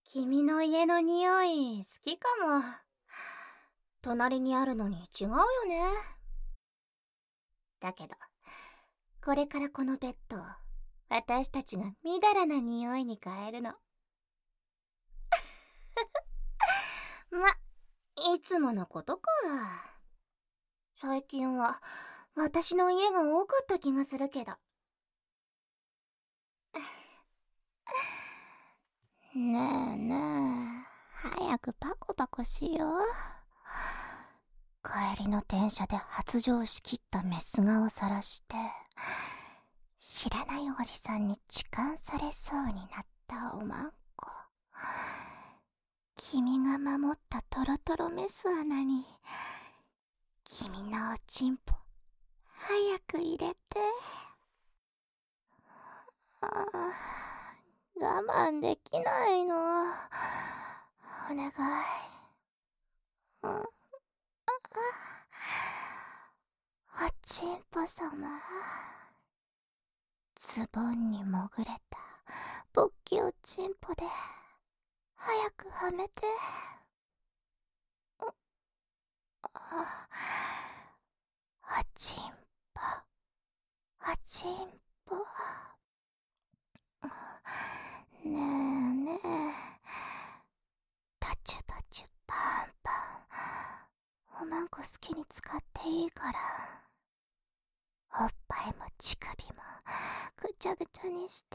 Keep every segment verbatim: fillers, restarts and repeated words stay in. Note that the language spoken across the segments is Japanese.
君の家の匂い好きかも。隣にあるのに違うよね。だけど、これからこのベッドを私たちがみだらな匂いに変えるの。ま、いつものことか。最近は私の家が多かった気がするけど。ねえねえ、早くパコパコしよう。帰りの電車で発情しきったメス顔さらして、知らないおじさんに痴漢されそうになったおまんこ。君が守ったトロトロメス穴に、君のおちんぽ、早く入れて。ああ、我慢できないの。お願い。うん、おちんぽさま。ズボンに潜れたぼっきおちんぽで早くはめて。あ、おちんぽ、おちんぽ。ねえねえ、タチュタチュパンパン、おまんこ好きに使っていいから。おっぱいも乳首もぐちゃぐちゃにして。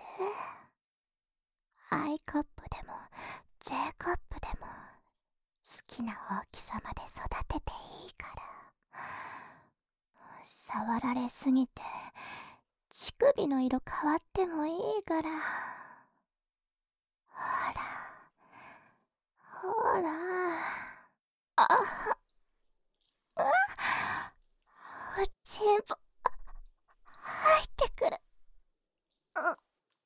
アイカップでも J カップでも好きな大きさまで育てていいから。触られすぎて乳首の色変わってもいいから。ほらほら、あっ、おちんぽ入ってくる。うん、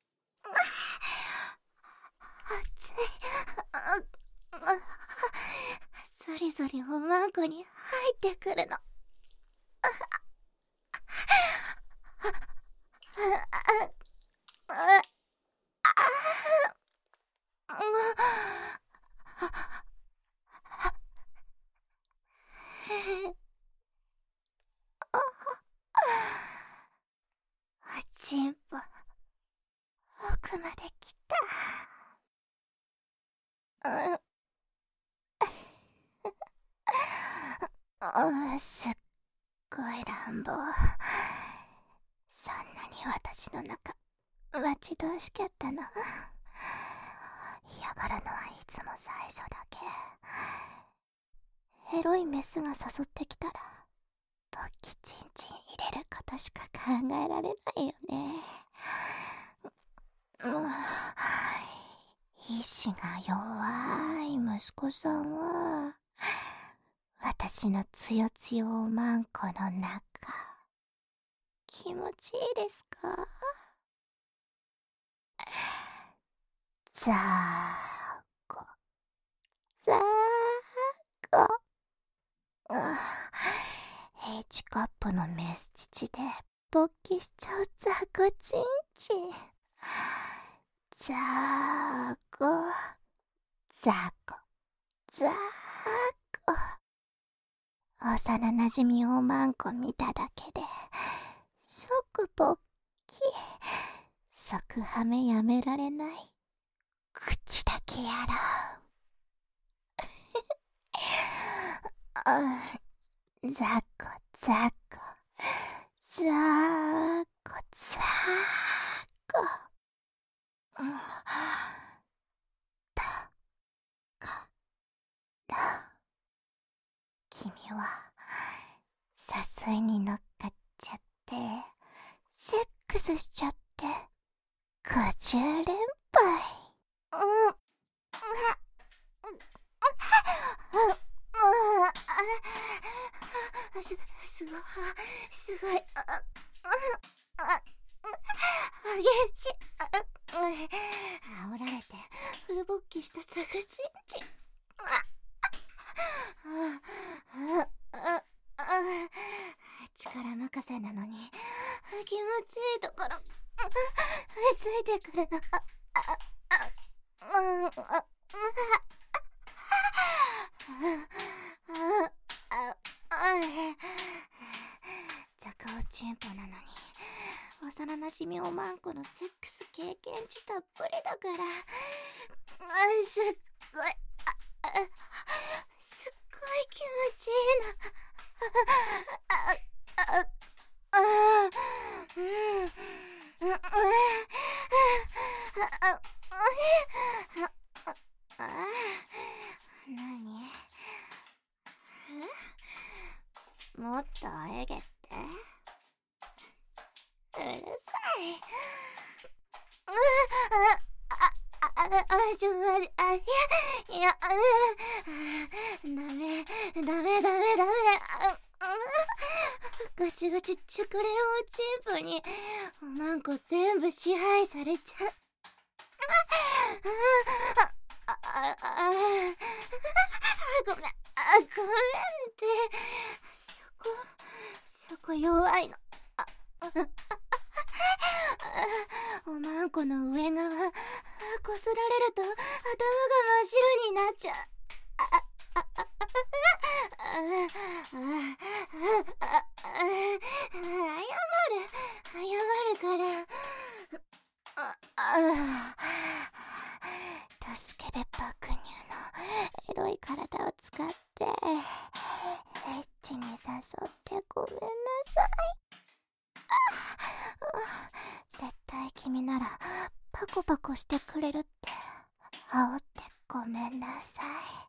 熱い。そりそりおまんこに入ってくるの。おちんぽ奥まで来た。うん、すっごい乱暴。そんなに私の中待ち遠しかったの。嫌がるのはいつも最初だけ。エロいメスが誘ってきたらポッキチンチン入れることしか考えられないよね。うん、意志が弱い息子さんは私のつよつよおまんこの中気持ちいいですか？ザーコザーコ。H カップのメス乳で勃起しちゃうザコチンチン。ザーコザコザーコ。幼なじみおまんこ見ただけで即勃起。即ハメやめられない。口だけやろう。ザコザコザーコザーコ。だから君は誘いに乗っかっちゃってセックスしちゃってごじゅう連敗。うん、す、すごい、すごい、あ、あ、激しい。煽られてフル勃起したザクチンチン。力任せなのに気持ちいいところついてくるの。うん、 チンポなのに、幼なじみおまんこのセックス経験値たっぷりだから、あ、すっごい、あ、あ、すっごい気持ちいいな。あ、あ、あ、あ、うん、うん、うん、あ、あ、あ、あ、なに？もっとえげって。うるさい。あ、あ、あ、あ、あ、ちょ、まじ、あ、いや、いや、ダメ、ダメ、ダメ、ダメ。あ、ガチガチチョコレオチンポにおまんこ全部支配されちゃう。あ、あ、あ、あ、ごめん、あ、ごめんって。そこ、そこ弱いの。あ、おまんこの上側こすられると頭が真っ白になっちゃう。あ、あ、あ、あ、謝る、謝るから。あ、あ、助けべ爆乳のエロい体を使ってエッチに誘ってごめんなさい。絶対君ならパコパコしてくれるって煽ってごめんなさ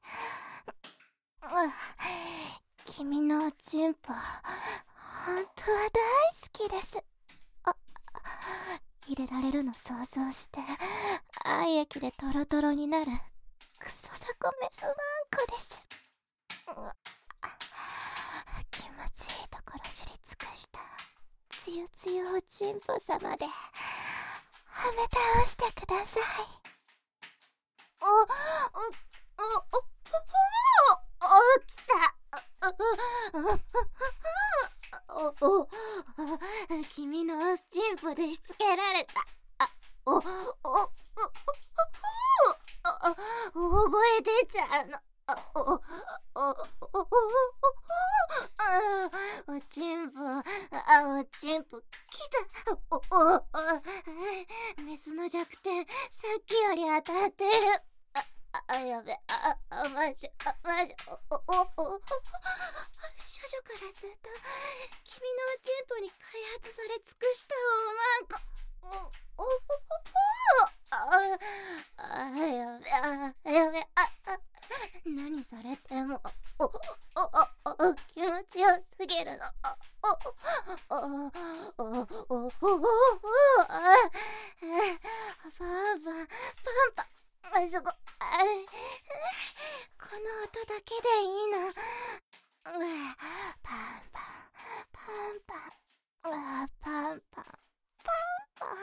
い。君のおちんぽ本当は大好きです。あ、入れられるの想像して愛液でトロトロになるクソザコメスワンコです。気持ちいいところ知り尽くしたつゆつゆおちんぽ様ではめ倒してください。お、お、お、お、お、お、来た。お、お、君のおちんぽでしつけられた。あ、お、お、お、お、大声出ちゃうの。お、お、お、お、お、おちんぽ、あ、おちんぽ、来た。お、お、お、メスの弱点、さっきより当たってる。あ、あ、やべ、あ、あ、マジ、あ、マジ、お、お、お、お、少女からずっと、君のおちんぽに開発され尽くしたおまんこ。お、お、お、あ、あ、やべ、あ、やべ、あ、あ、何されても、お、お、お、お、気持ちよすぎるの。お、お、お、お、お、お、お、あ、パンパン、パンパン、あ、そこ、あ、この音だけでいいの。パンパン、パンパン、あ、パンパン、パンパン、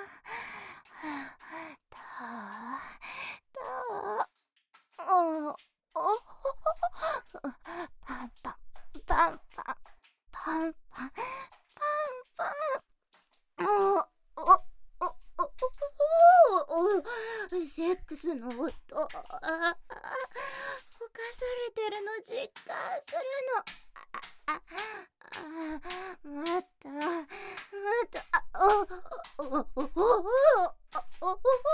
どう、どう、お、お、パンパン、パンパン、パンパン、パンパン、お、お、お、お、お、お、セックスの音、あ、犯されてるの実感するの。あ、あ、もっと、もっと、あ、お、お、お、お、お、お、お、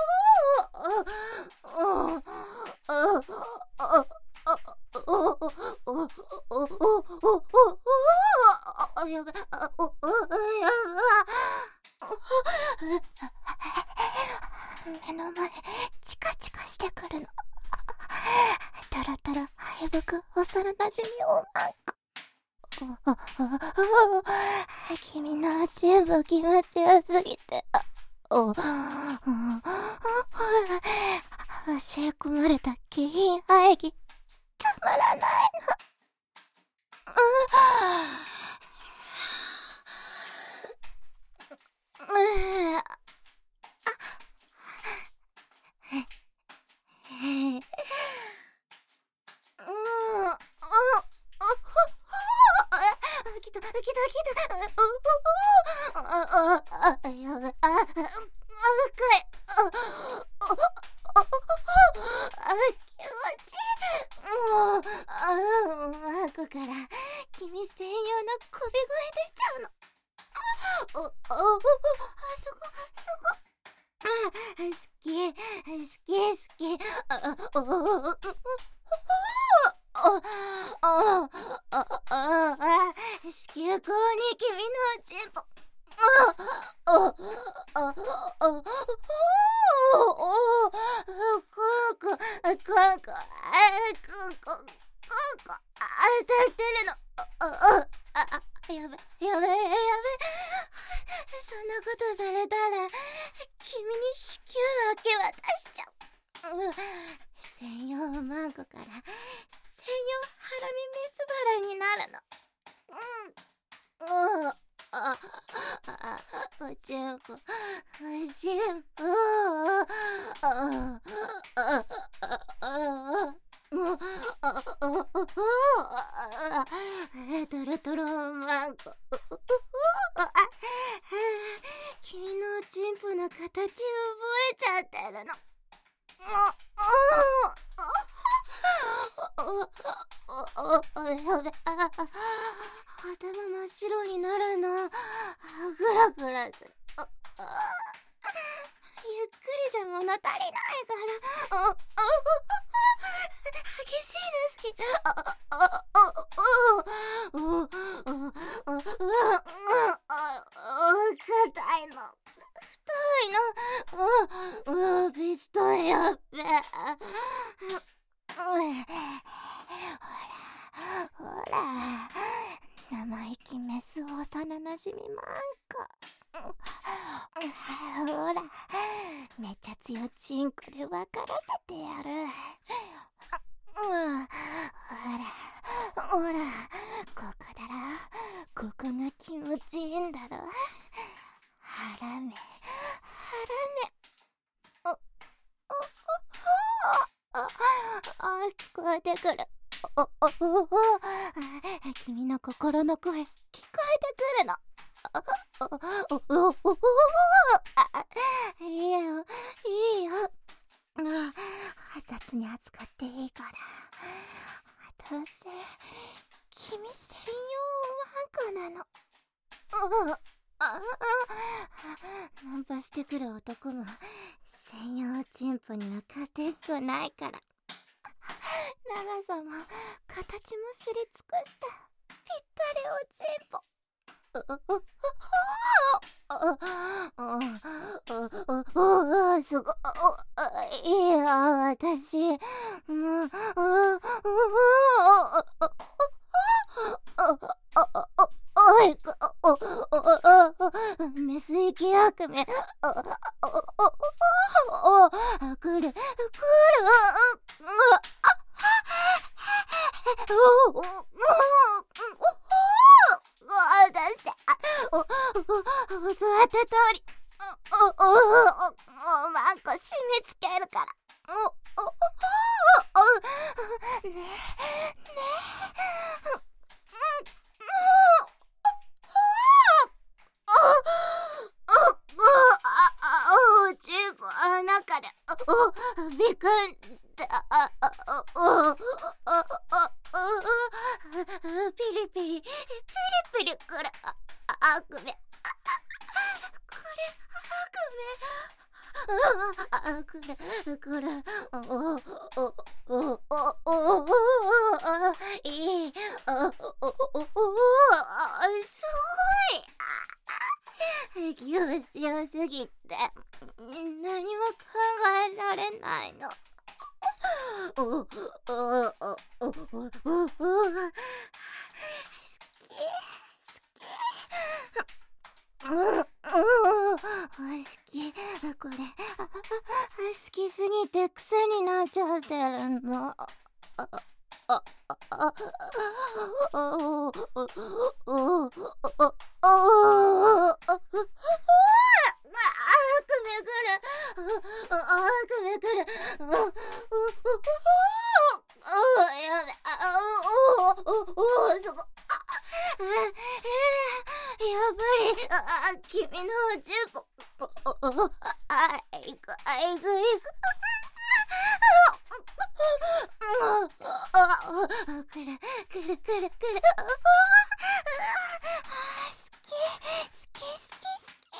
お、やば、あ、お、お、やば。目の前、チカチカしてくるの。タラタラ、敗北、幼なじみおまんこ。君のおちんぽ気持ちよすぎて、あ、お、教え込まれた下品喘ぎ、たまらないの。うん、あ、へへ、うん、あ、来た、来た、来た。お、お、あ、あ、あ、やばい、あ、あ、深い。あ、あ、あ、気持ちいい。もう、あ、おまんこから君専用のこび声出ちゃうの。 お、あ、そこ、そこ。あ、好き、好き、好き。あ、お、お、お、ああああ子宮口に君のチンポ。ああああああこんここんこあこんここんこあ当たってるの。あああやべやべやべ。そんなことされたら君に子宮明け渡しちゃう。専用マンコから専用ハラミメスバラになるの。うん。あああおちんこおちんこああああもうああトロトロマンコ。君のチンポの形覚えちゃってるの。やべ、あ、頭真っ白になるの。グラグラする。ゆっくりじゃ物足りないから。激しいの好き。あ、あ、あ、硬いの。太いの。ピストンやっべ。ほらほら生意気メス幼なじみマンコ。ほらめちゃ強チンコで分からせてやる。ほらほらここだろ。ここが気持ちいいんだろ。ハラメハラメ。おおおああ聞こえてくる。おおおお君の心の声聞こえてくるの。おおおおおいいよいいよ。雑に扱っていいから。どうせ君専用ワンコなの。あナンパしてくる男も専用チンポには勝てっこないから。長さも形も知り尽くしたぴったりおチンポ。おおすごい。いや私もうおいおおおメス行き悪夢。おおお来る来る。おおお私おお教わった通りおおおおマンコ締め付けるから。おおおねえねえおチューブ中でおびくんだ。おおピリピリピリピリくる悪夢。これ悪夢。くるくるおおおおおおいいおおおおすごい。気持ちよすぎて何も考えられないの。おおおおおおお好き好きこれ好きすぎて癖になっちゃってるの。ああああおおおおお悪夢くる悪夢くる。やべおおおそこ。やっぱり君のチューポあいくあいくいくくるくるくるくる。好き好き好き好き。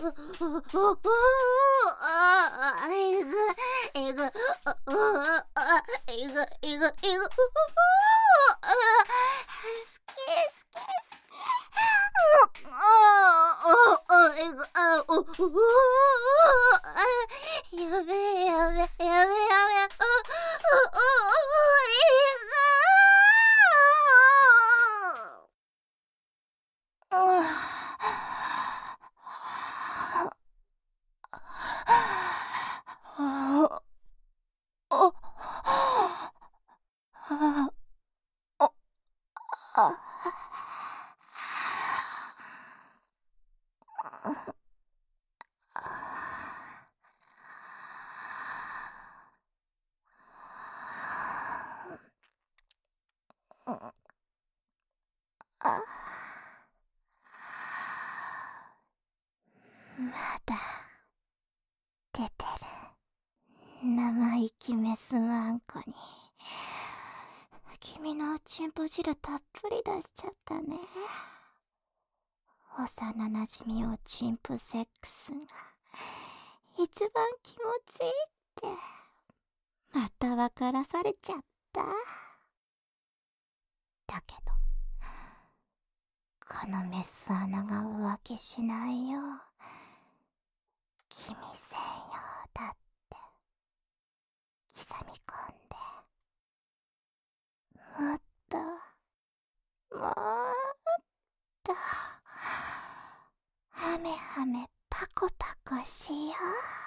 あえぐえぐああえぐえぐえぐ好き好き好きああえぐあおやべえやべえやべえやべえあまだ出てる。生意気メスワンコに君のおちんぽ汁たっぷり出しちゃったね。幼なじみおちんぽセックスが一番気持ちいいってまた分からされちゃった。だけどこのメス穴が浮気しないよう君専用だって刻み込んでもっともっとハメハメパコパコしよう。